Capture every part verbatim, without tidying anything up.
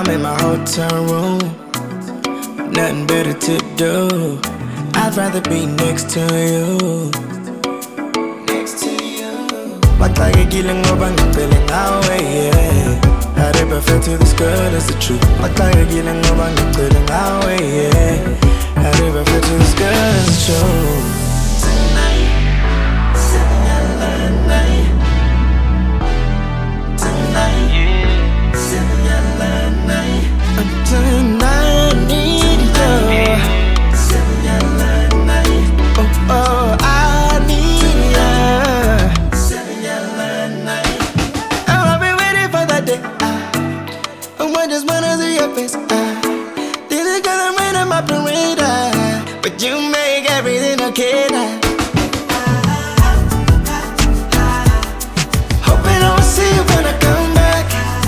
I'm in my hotel room, nothing better to do. I'd rather be next to you. Next to you. Baklayekile ngoba ngicela ngawe, yeah. How they prefer to this girl is the truth. Baklayekile ngoba ngicela ngawe, yeah. How they prefer to this girl is the truth. Tonight, seven night. Tonight, yeah. Seven night. Tonight, I need you. Seven night. Oh, oh, I need you. Seven night. Oh, I've been waiting for that day. I just wanna see your face. Uh, this is cause I'm right on my parade. Uh, but you make everything okay now. Hoping I will see you when I come back.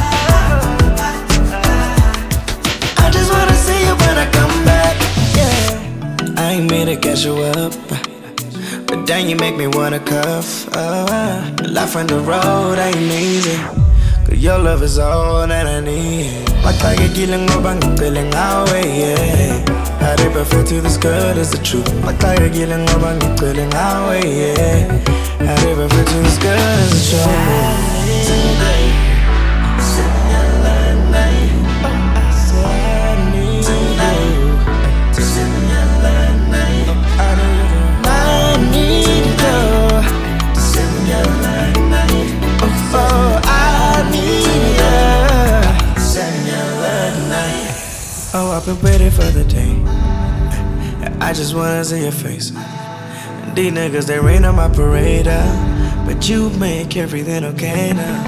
I just wanna see you when I come back. Yeah. I ain't mean to catch you up, but then you make me wanna cuff. Uh, life on the road ain't easy. Your love is all that I need. Baklayekile ngoba ngicela ngawe, yeah. How they prefer to this girl is the truth. Baklayekile ngoba ngicela ngawe, yeah. How they prefer to this girl is the truth. Tonight, seven night. Oh, I said I need you. Seven night. Oh, I need you. Seven night. Oh, oh, I need you. Seven night. Oh, I've been waiting for the day. I just wanna see your face. These niggas, they rain on my parade, uh, but you make everything okay now.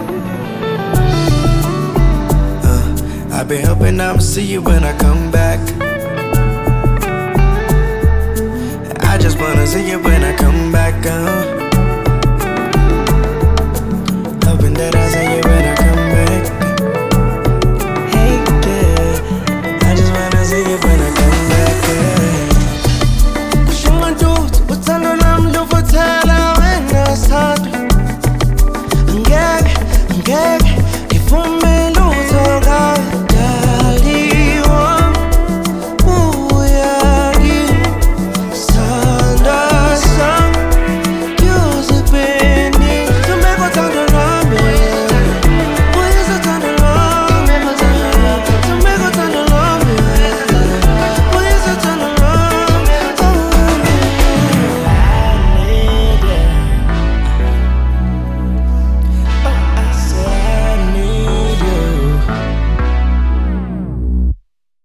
Uh, I've been hoping I'ma see you when I come back. I just wanna see you when I come back, uh, hoping that I say